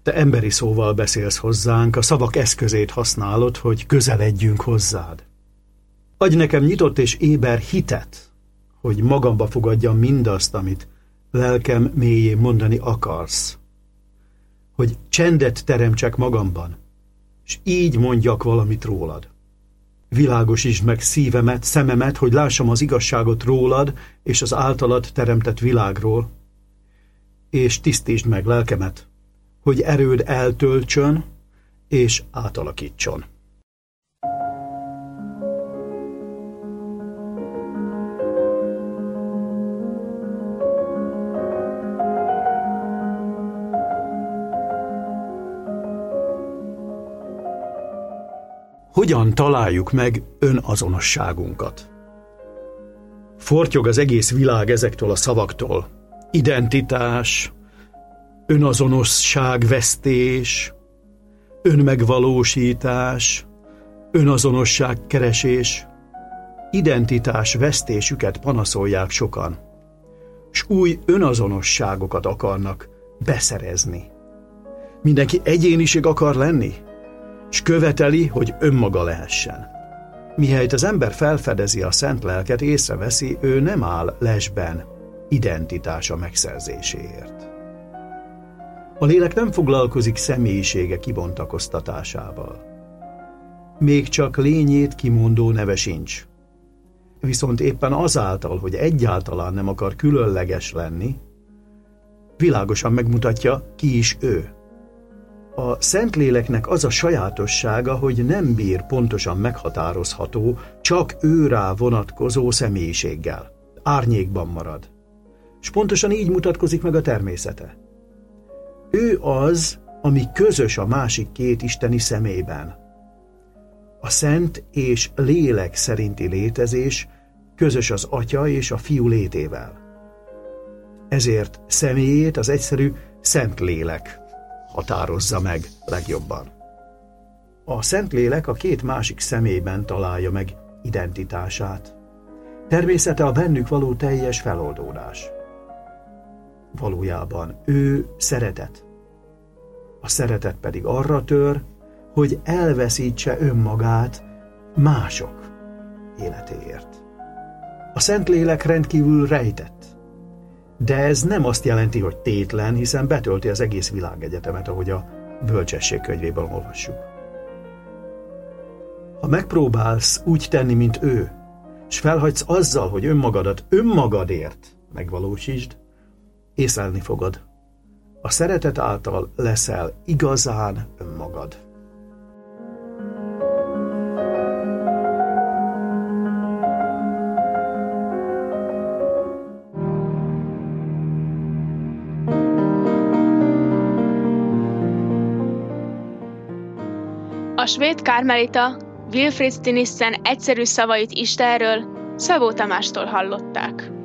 Te emberi szóval beszélsz hozzánk, a szavak eszközét használod, hogy közeledjünk hozzád. Adj nekem nyitott és éber hitet, hogy magamba fogadjam mindazt, amit lelkem mélyén mondani akarsz. Hogy csendet teremtsek magamban, és így mondjak valamit rólad. Világosítsd meg szívemet, szememet, hogy lássam az igazságot rólad és az általad teremtett világról, és tisztítsd meg lelkemet, hogy erőd eltöltsön és átalakítson. Hogyan találjuk meg önazonosságunkat? Fortyog az egész világ ezektől a szavaktól. Identitás, önazonosságvesztés, önmegvalósítás, önazonosságkeresés. Identitás vesztésüket panaszolják sokan, s új önazonosságokat akarnak beszerezni. Mindenki egyéniség akar lenni, s követeli, hogy önmaga lehessen. Mihelyt az ember felfedezi a szent lelket, észreveszi, ő nem áll lesben identitása megszerzéséért. A lélek nem foglalkozik személyisége kibontakoztatásával. Még csak lényét kimondó neve sincs. Viszont éppen azáltal, hogy egyáltalán nem akar különleges lenni, világosan megmutatja, ki is ő. A Szentléleknek az a sajátossága, hogy nem bír pontosan meghatározható, csak őrá vonatkozó személyiséggel. Árnyékban marad. És pontosan így mutatkozik meg a természete. Ő az, ami közös a másik két isteni személyben. A szent és lélek szerinti létezés közös az Atya és a Fiú létével. Ezért személyét az egyszerű Szentlélek határozza meg legjobban. A Szentlélek a két másik személyben találja meg identitását. Természete a bennük való teljes feloldódás. Valójában ő szeretet. A szeretet pedig arra tör, hogy elveszítse önmagát mások életéért. A Szentlélek rendkívül rejtett. De ez nem azt jelenti, hogy tétlen, hiszen betölti az egész világegyetemet, ahogy a Bölcsesség könyvében olvassuk. Ha megpróbálsz úgy tenni, mint ő, és felhagysz azzal, hogy önmagadat önmagadért megvalósítsd, észlelni fogod. A szeretet által leszel igazán önmagad. A svéd kármelita Wilfrid Stinissen egyszerű szavait Istenről Szabó Tamástól hallották.